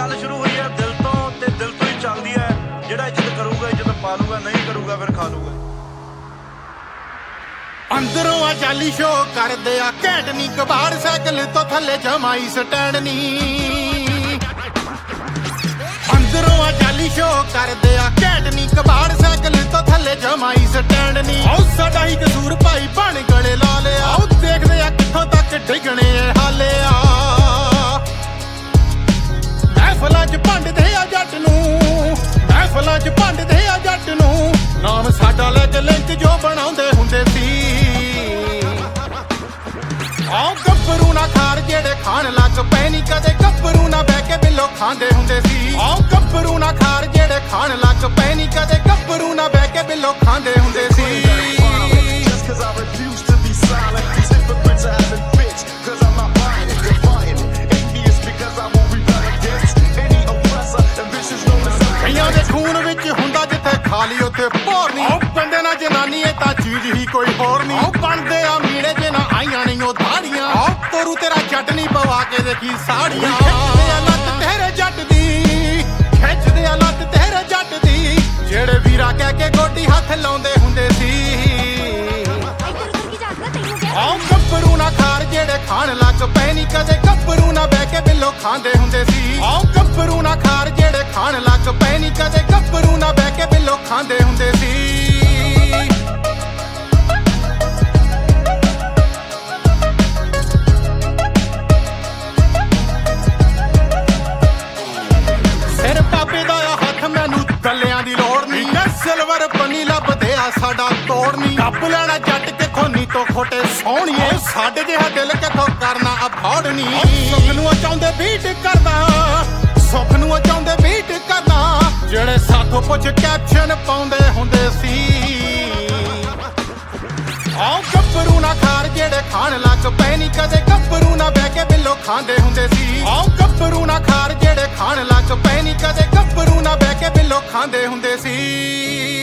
ਗੱਲ ਸ਼ੁਰੂ ਹੋਈ ਹੈ ਦਿਲ ਤੋਂ ਤੇ ਦਿਲ ਤੋਂ ਹੀ ਚੱਲਦੀ ਹੈ। ਜਿਹੜਾ ਇੱਜ਼ਤ ਕਰੂਗਾ ਇੱਜ਼ਤ ਪਾ ਲੂਗਾ, ਨਹੀਂ ਕਰੂਗਾ ਫਿਰ ਖਾ ਲੂਗਾ। ਅੰਦਰੋਂ ਆ ਜਾਲੀ ਸ਼ੋ ਕਰਦੇ ਆ ਘੈਂਟ ਨੀ ਕਬਾੜ, ਸਾਈਕਲ ਤੋਂ ਥੱਲੇ ਜਮਾਈ ਸਟੈਂਡ ਨੀ। ਅੰਦਰੋਂ ਆ ਜਾਲੀ ਸ਼ੋ ਕਰਦੇ ਆ ਘੈਂਟ ਨੀ ਕਬਾੜ, ਸਾਈਕਲ ਤੋਂ ਥੱਲੇ ਜਮਾਈ ਸਟੈਂਡ ਨੀ। ਉਹ ਸਾਡਾ ਹੀ ਕਸੂਰ ਭਾਈ ਬਣ ਗਲੇ ਲਾ ਲਿਆ, ਉਹ ਦੇਖਦੇ ਆ ਕਿੱਥੋਂ ਤੱਕ ਡਿੱਗਣੇ ਐ ਹਾਲੇ ਆ। ਮਹਿਫਲਾਂ 'ਚ ਭੰਡਦੇ ਆ ਜੱਟ ਨੂੰ, ਮਹਿਫਲਾਂ 'ਚ ਭੰਡਦੇ ਆ ਜੱਟ ਨੂੰ, ਨਾਮ ਸਾਡਾ ਲੈ ਕੇ ਲਿੰਕ ਜੋ ਬਣਾਉਂਦੇ ਹੁੰਦੇ ਸੀ। ਆਹ ਗੱਭਰੂ ਨਾ ਖਾਰ ਜਿਹੜੇ ਖਾਣ ਲੱਗ ਪਏ ਨੀ, ਕਦੇ ਗੱਭਰੂ ਨਾ ਬਹਿ ਕੇ ਬਿੱਲੋ ਖਾਂਦੇ ਹੁੰਦੇ ਸੀ। ਆਹ ਗੱਭਰੂ ਨਾ ਖਾਰ ਜਿਹੜੇ ਖਾਣ ਲੱਗ ਪਏ ਨੀ, ਕਦੇ ਗੱਭਰੂ ਨਾ ਬਹਿ ਕੇ ਬਿੱਲੋ ਖਾਂਦੇ ਹੁੰਦੇ ਸੀ। ਕਈਆਂ ਦੇ ਖੂਨ ਵਿੱਚ ਹੁੰਦਾ ਜਿੱਥੇ ਖਾਲੀ ਉੱਥੇ ਭੋਰ ਨੀ। ਉਹ ਬੰਦੇ ਨਾਲ ਜਨਾਨੀ ਇਹ ਤਾਂ ਚੀਜ਼ ਹੀ ਕੋਈ ਹੋਰ ਨੀ। ਉਹ ਬਣਦੇ ਆ ਮੀਣੇ ਜੇ ਨਾ ਆਈਆਂ ਨਹੀਂ ਉਹ ਦਾੜੀਆਂ। ਉਹ ਤੋਰੂ ਤੇਰਾ ਚਟਨੀ ਪਵਾ ਕੇ ਦੇਖੀ ਸਾੜੀਆਂ। ਖਿੱਚਦੇ ਆ ਲੱਤ ਤੇਰੇ ਜੱਟ ਦੀ, ਖਿੱਚਦੇ ਆ ਲੱਤ ਤੇਰੇ ਜੱਟ ਦੀ, ਜਿਹੜੇ ਵੀਰਾ ਕਹਿ ਕੇ ਗੋਡੀ ਹੱਥ ਲਾਉਂਦੇ ਹੁੰਦੇ ਸੀ। ਆਹ ਗੱਭਰੂ ਨਾ ਖਾਰ ਜਿਹੜੇ ਖਾਣ ਲੱਗ ਪਏ ਨੀ, ਕਦੇ ਗੱਭਰੂ ਨਾ ਬਹਿ ਕੇ ਬਿੱਲੋ ਖਾਂਦੇ ਹੁੰਦੇ ਸੀ। ਆਹ ਗੱਭਰੂ ਨਾ ਖਾਰ ਜਿਹੜੇ ਖਾਣ ਲੱਗ ਪਏ ਨੀ, ਕਦੇ ਗੱਭਰੂ ਨਾ ਬਹਿ ਕੇ ਬਿੱਲੋ ਖਾਂਦੇ ਹੁੰਦੇ ਸੀ। ਸਿਰ ਬਾਬੇ ਦਾ ਆ ਹੱਥ ਮੈਨੂੰ ਗੱਲਿਆਂ ਦੀ ਲੋੜ ਨੀ, ਸਿਲਵਰ ਪਨੀ ਲੱਭਦੇ ਆ ਸਾਡਾ ਤੋੜ ਨੀ। ਕੱਪ ਲੈਣਾ ਜੱਟ ਕਿੱਥੋਂ ਨੀ ਤੋਂ ਖੋਟੇ ਸੋਹਣੀਏ, ਸਾਡੇ ਜਿਹਾ ਦਿਲ ਕਿੱਥੋਂ ਕਰਨਾ ਅਫੋਰਡ ਨੀ। ਸੁੱਖ ਨੂੰ ਚਾਹੁੰਦੇ ਬੀਟ ਕਰਦਾ, ਸੁੱਖ ਨੂੰ ਚਾਹੁੰਦੇ ਬੀਟ ਕਰਦਾ, ਜਿਹੜੇ ਸਾਥੋਂ ਪੁੱਛ ਕੈਪਸ਼ਨ ਪਾਉਂਦੇ ਹੁੰਦੇ ਸੀ। ਆਹ ਗੱਭਰੂ ਨਾ ਖਾਰ ਜਿਹੜੇ ਖਾਣ ਲੱਗ ਪਏ ਨੀ, ਕਦੇ ਗੱਭਰੂ ਨਾ ਬਹਿ ਕੇ ਬਿੱਲੋ ਖਾਂਦੇ ਹੁੰਦੇ ਸੀ। ਆਹ ਗੱਭਰੂ ਨਾ ਖਾਰ ਜਿਹੜੇ ਖਾਣ ਲੱਗ ਪਏ ਨੀ, ਕਦੇ ਗੱਭਰੂ ਨਾ ਬਹਿ ਕੇ ਬਿੱਲੋ ਖਾਂਦੇ ਹੁੰਦੇ ਸੀ।